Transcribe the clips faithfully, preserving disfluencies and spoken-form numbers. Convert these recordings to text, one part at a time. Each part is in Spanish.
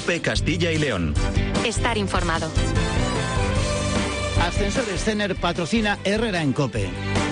COPE Castilla y León. Estar informado. Ascensores Cener patrocina Herrera en COPE.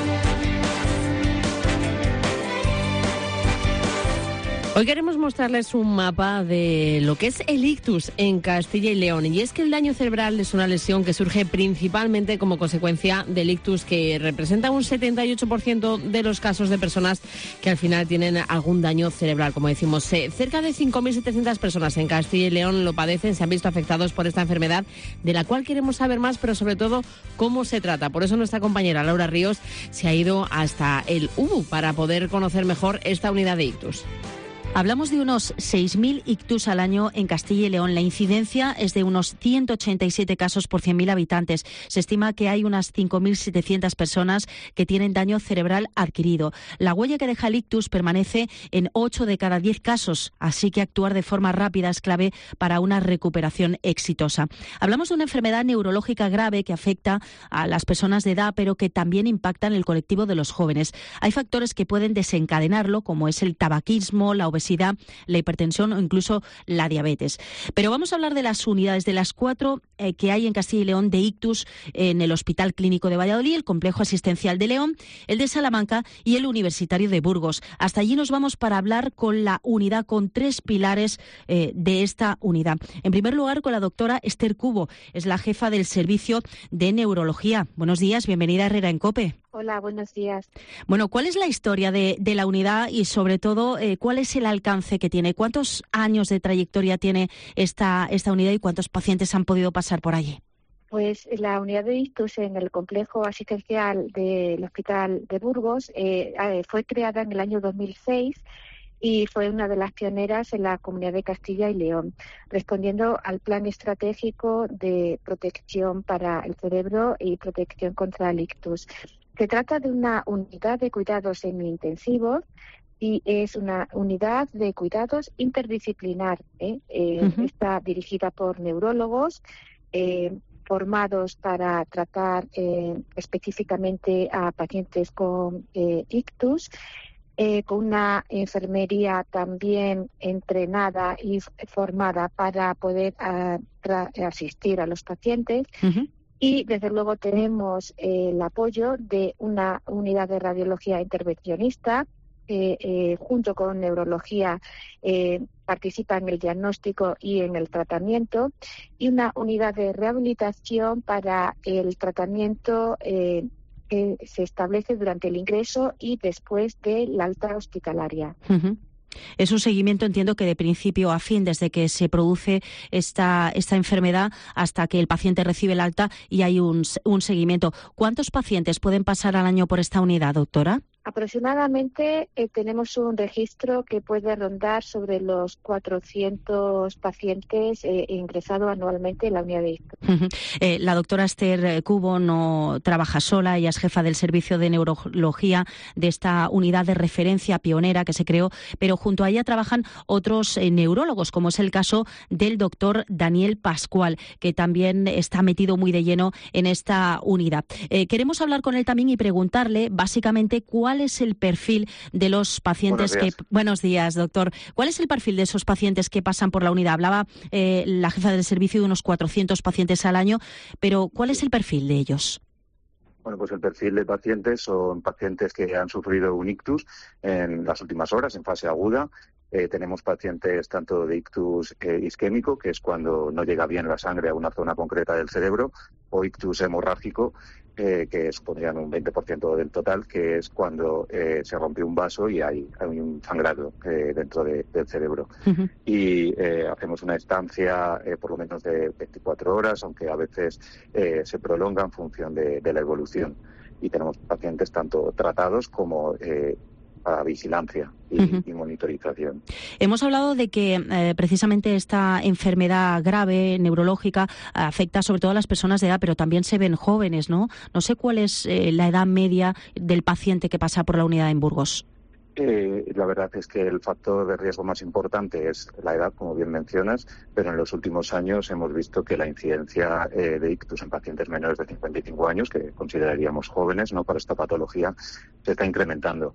Hoy queremos mostrarles un mapa de lo que es el ictus en Castilla y León. Y es que el daño cerebral es una lesión que surge principalmente como consecuencia del ictus, que representa un setenta y ocho por ciento de los casos de personas que al final tienen algún daño cerebral. Como decimos, eh, cerca de cinco mil setecientas personas en Castilla y León lo padecen, se han visto afectados por esta enfermedad, de la cual queremos saber más, pero sobre todo cómo se trata. Por eso nuestra compañera Laura Ríos se ha ido hasta el U B U para poder conocer mejor esta unidad de ictus. Hablamos de unos seis mil ictus al año en Castilla y León. La incidencia es de unos ciento ochenta y siete casos por cien mil habitantes. Se estima que hay unas cinco mil setecientas personas que tienen daño cerebral adquirido. La huella que deja el ictus permanece en ocho de cada diez casos, así que actuar de forma rápida es clave para una recuperación exitosa. Hablamos de una enfermedad neurológica grave que afecta a las personas de edad, pero que también impacta en el colectivo de los jóvenes. Hay factores que pueden desencadenarlo, como es el tabaquismo, la obesidad, la hipertensión o incluso la diabetes. Pero vamos a hablar de las unidades, de las cuatro eh, que hay en Castilla y León de ictus en el Hospital Clínico de Valladolid, el Complejo Asistencial de León, el de Salamanca y el Universitario de Burgos. Hasta allí nos vamos para hablar con la unidad, con tres pilares eh, de esta unidad. En primer lugar, con la doctora Esther Cubo, es la jefa del Servicio de Neurología. Buenos días, bienvenida a Herrera en COPE. Hola, buenos días. Bueno, ¿cuál es la historia de, de la unidad y, sobre todo, eh, cuál es el alcance que tiene? ¿Cuántos años de trayectoria tiene esta, esta unidad y cuántos pacientes han podido pasar por allí? Pues la unidad de ictus en el complejo asistencial del Hospital de Burgos eh, fue creada en el año dos mil seis y fue una de las pioneras en la Comunidad de Castilla y León, respondiendo al Plan Estratégico de Protección para el Cerebro y Protección contra el Ictus. Se trata de una unidad de cuidados semi-intensivos y es una unidad de cuidados interdisciplinar. ¿eh? Eh, uh-huh. Está dirigida por neurólogos eh, formados para tratar eh, específicamente a pacientes con eh, ictus, eh, con una enfermería también entrenada y formada para poder a, tra- asistir a los pacientes. Uh-huh. Y, desde luego, tenemos eh, el apoyo de una unidad de radiología intervencionista que, eh, junto con neurología, eh, participa en el diagnóstico y en el tratamiento, y una unidad de rehabilitación para el tratamiento eh, que se establece durante el ingreso y después del alta hospitalaria. Uh-huh. Es un seguimiento, entiendo, que de principio a fin, desde que se produce esta, esta enfermedad hasta que el paciente recibe el alta, y hay un, un seguimiento. ¿Cuántos pacientes pueden pasar al año por esta unidad, doctora? Aproximadamente eh, tenemos un registro que puede rondar sobre los cuatrocientos pacientes eh, ingresados anualmente en la unidad de ictus. Uh-huh. Eh, la doctora Esther Cubo no trabaja sola, ella es jefa del Servicio de Neurología de esta unidad de referencia pionera que se creó, pero junto a ella trabajan otros eh, neurólogos, como es el caso del doctor Daniel Pascual, que también está metido muy de lleno en esta unidad. Eh, queremos hablar con él también y preguntarle básicamente cuál ¿Cuál es el perfil de los pacientes que... Buenos días, doctor. ¿Cuál es el perfil de esos pacientes que pasan por la unidad? Hablaba eh, la jefa del servicio de unos cuatrocientos pacientes al año, pero ¿cuál es el perfil de ellos? Bueno, pues el perfil de pacientes son pacientes que han sufrido un ictus en las últimas horas, en fase aguda. Eh, tenemos pacientes tanto de ictus eh, isquémico, que es cuando no llega bien la sangre a una zona concreta del cerebro, o ictus hemorrágico, eh, que supondrían un veinte por ciento del total, que es cuando eh, se rompe un vaso y hay, hay un sangrado eh, dentro de, del cerebro. Uh-huh. Y eh, hacemos una estancia eh, por lo menos de veinticuatro horas, aunque a veces eh, se prolonga en función de, de la evolución. Y tenemos pacientes tanto tratados como eh, para vigilancia y, uh-huh. y monitorización. Hemos hablado de que eh, precisamente esta enfermedad grave, neurológica, afecta sobre todo a las personas de edad, pero también se ven jóvenes, ¿no? No sé cuál es eh, la edad media del paciente que pasa por la unidad en Burgos. Eh, la verdad es que el factor de riesgo más importante es la edad, como bien mencionas, pero en los últimos años hemos visto que la incidencia eh, de ictus en pacientes menores de cincuenta y cinco años, que consideraríamos jóvenes, ¿no?, para esta patología, se está incrementando.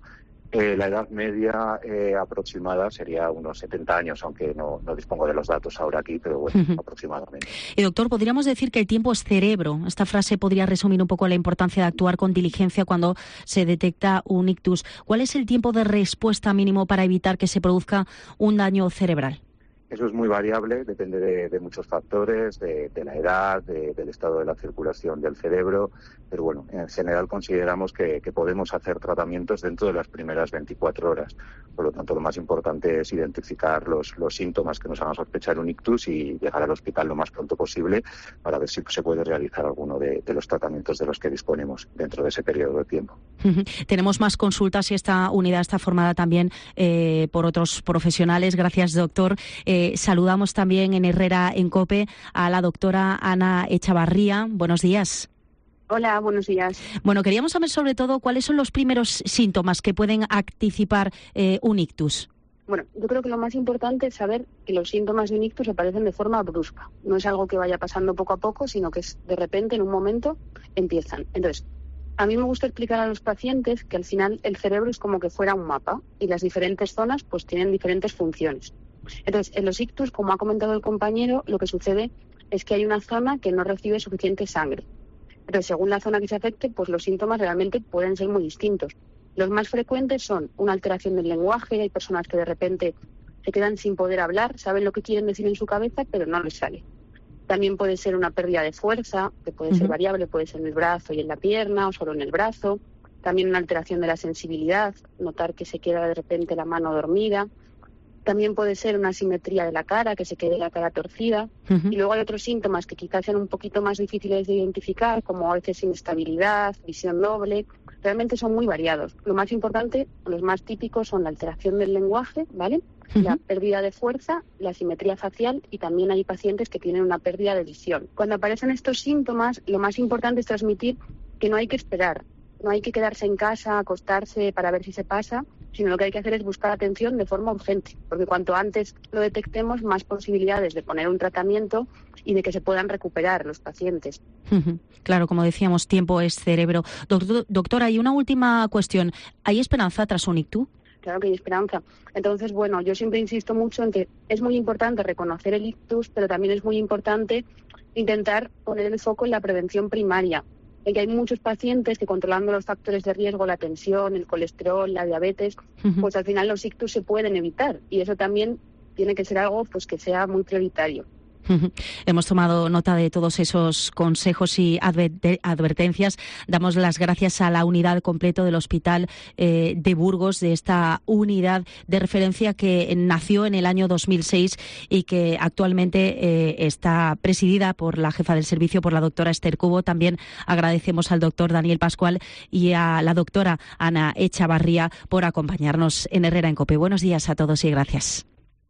Eh, la edad media eh, aproximada sería unos setenta años, aunque no, no dispongo de los datos ahora aquí, pero bueno, uh-huh. aproximadamente. Y doctor, ¿podríamos decir que el tiempo es cerebro? Esta frase podría resumir un poco la importancia de actuar con diligencia cuando se detecta un ictus. ¿Cuál es el tiempo de respuesta mínimo para evitar que se produzca un daño cerebral? Eso es muy variable, depende de, de muchos factores, de, de la edad, de, del estado de la circulación del cerebro, pero bueno, en general consideramos que, que podemos hacer tratamientos dentro de las primeras veinticuatro horas. Por lo tanto, lo más importante es identificar los, los síntomas que nos hagan sospechar un ictus y llegar al hospital lo más pronto posible para ver si se puede realizar alguno de, de los tratamientos de los que disponemos dentro de ese periodo de tiempo. Uh-huh. Tenemos más consultas y esta unidad está formada también eh, por otros profesionales. Gracias, doctor. Eh, saludamos también en Herrera en COPE a la doctora Ana Echavarría. Buenos días. Hola, buenos días. Bueno, queríamos saber sobre todo cuáles son los primeros síntomas que pueden anticipar eh, un ictus. Bueno, yo creo que lo más importante es saber que los síntomas de un ictus aparecen de forma brusca. No es algo que vaya pasando poco a poco, sino que es de repente, en un momento, empiezan. Entonces, a mí me gusta explicar a los pacientes que al final el cerebro es como que fuera un mapa y las diferentes zonas pues tienen diferentes funciones. Entonces, en los ictus, como ha comentado el compañero, lo que sucede es que hay una zona que no recibe suficiente sangre. Entonces, según la zona que se afecte, pues los síntomas realmente pueden ser muy distintos. Los más frecuentes son una alteración del lenguaje, hay personas que de repente se quedan sin poder hablar, saben lo que quieren decir en su cabeza, pero no les sale. También puede ser una pérdida de fuerza, que puede ser variable, puede ser en el brazo y en la pierna o solo en el brazo. También una alteración de la sensibilidad, notar que se queda de repente la mano dormida. También puede ser una asimetría de la cara, que se quede la cara torcida. Uh-huh. Y luego hay otros síntomas que quizás sean un poquito más difíciles de identificar, como a veces inestabilidad, visión doble. Realmente son muy variados. Lo más importante, los más típicos, son la alteración del lenguaje, ¿vale? Uh-huh. La pérdida de fuerza, la asimetría facial y también hay pacientes que tienen una pérdida de visión. Cuando aparecen estos síntomas, lo más importante es transmitir que no hay que esperar. No hay que quedarse en casa, acostarse para ver si se pasa, sino lo que hay que hacer es buscar atención de forma urgente, porque cuanto antes lo detectemos, más posibilidades de poner un tratamiento y de que se puedan recuperar los pacientes. Claro, como decíamos, tiempo es cerebro. Doctor, doctora, y una última cuestión. ¿Hay esperanza tras un ictus? Claro que hay esperanza. Entonces, bueno, yo siempre insisto mucho en que es muy importante reconocer el ictus, pero también es muy importante intentar poner el foco en la prevención primaria. En que hay muchos pacientes que controlando los factores de riesgo, la tensión, el colesterol, la diabetes, uh-huh. pues al final los ictus se pueden evitar y eso también tiene que ser algo pues que sea muy prioritario. Uh-huh. Hemos tomado nota de todos esos consejos y adver- advertencias. Damos las gracias a la unidad completa del Hospital eh, de Burgos, de esta unidad de referencia que nació en el año dos mil seis y que actualmente eh, está presidida por la jefa del servicio, por la doctora Esther Cubo. También agradecemos al doctor Daniel Pascual y a la doctora Ana Echavarría por acompañarnos en Herrera en COPE. Buenos días a todos y gracias.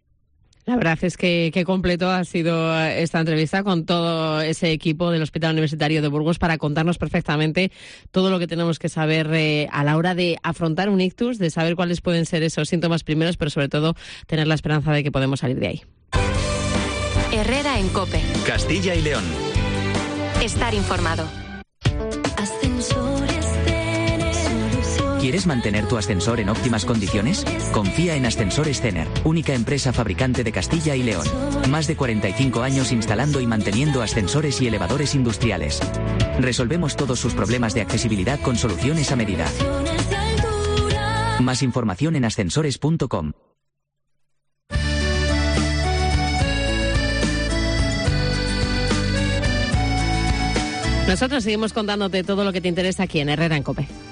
La verdad es que, que completo ha sido esta entrevista con todo ese equipo del Hospital Universitario de Burgos para contarnos perfectamente todo lo que tenemos que saber eh, a la hora de afrontar un ictus, de saber cuáles pueden ser esos síntomas primeros, pero sobre todo tener la esperanza de que podemos salir de ahí. Herrera en COPE. Castilla y León. Estar informado. ¿Quieres mantener tu ascensor en óptimas condiciones? Confía en Ascensores Cener, única empresa fabricante de Castilla y León. Más de cuarenta y cinco años instalando y manteniendo ascensores y elevadores industriales. Resolvemos todos sus problemas de accesibilidad con soluciones a medida. Más información en ascensores punto com. Nosotros seguimos contándote todo lo que te interesa aquí en Herrera en COPE.